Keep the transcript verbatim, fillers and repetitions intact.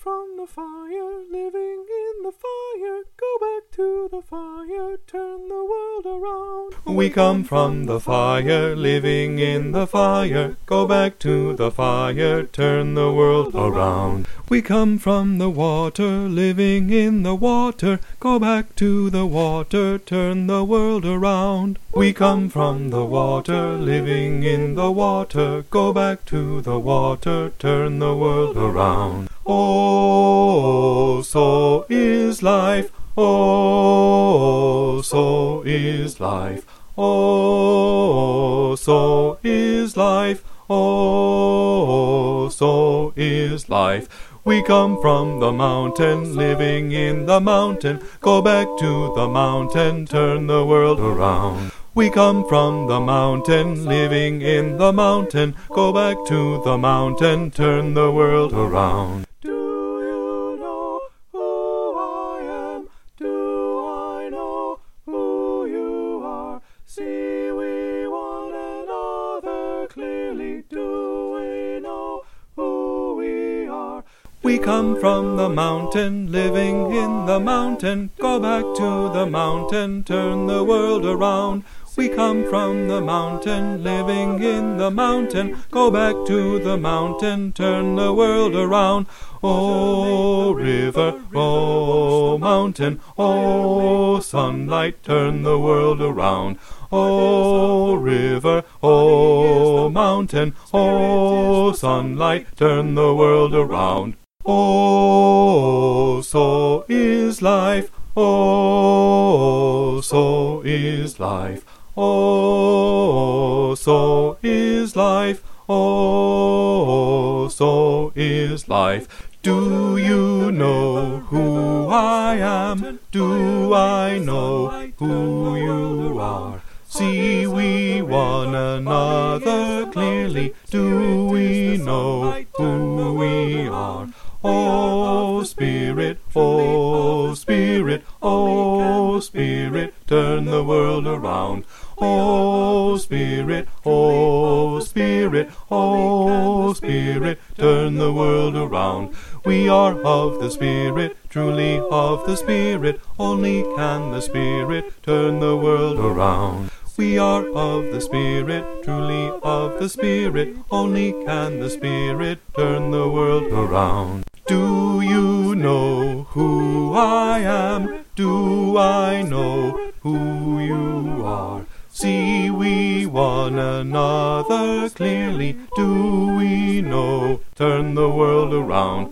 from the fire, living in the fire. Go back to the fire, turn the world around. We come from the fire, living in the fire. Go back to the fire, turn the world around. We come from the water, living in the water. Go back to the water, turn the world around. We come from the water, living in the water. Go back to the water, turn the world around. Oh, so is life. Oh, so is life. Oh, so is life. Oh, so is life. We come from the mountain, living in the mountain. Go back to the mountain, turn the world around. We come from the mountain, living in the mountain. Go back to the mountain, turn the world around. Do you know who I am? Do I know who you are? See we one another clearly. Do we know who we are? We come from the mountain, living in the mountain. Go back to the mountain, turn the world around. We come from the mountain, living in the mountain. Go back to the mountain, turn the world around. Oh, river, oh, mountain, oh, sunlight, turn the world around. Oh, river, oh, mountain, oh, sunlight, turn the world around. Oh, so is life. Oh, so is life. Oh, so is life. Oh, so is life. Do you know who I am? Do I know who you are? See we one another clearly. Do we know who we are? Oh, Spirit, oh, Spirit, oh, Spirit, turn the world around. Oh, Spirit, oh, Spirit, oh, Spirit, turn the world around. We are of the Spirit, truly of the Spirit. Only can the Spirit turn the world around. We are of the Spirit, truly of the Spirit. Only can the Spirit turn the world around. Do you know who I am? Do I know who you are? See we one another clearly. Do we know? Turn the world around.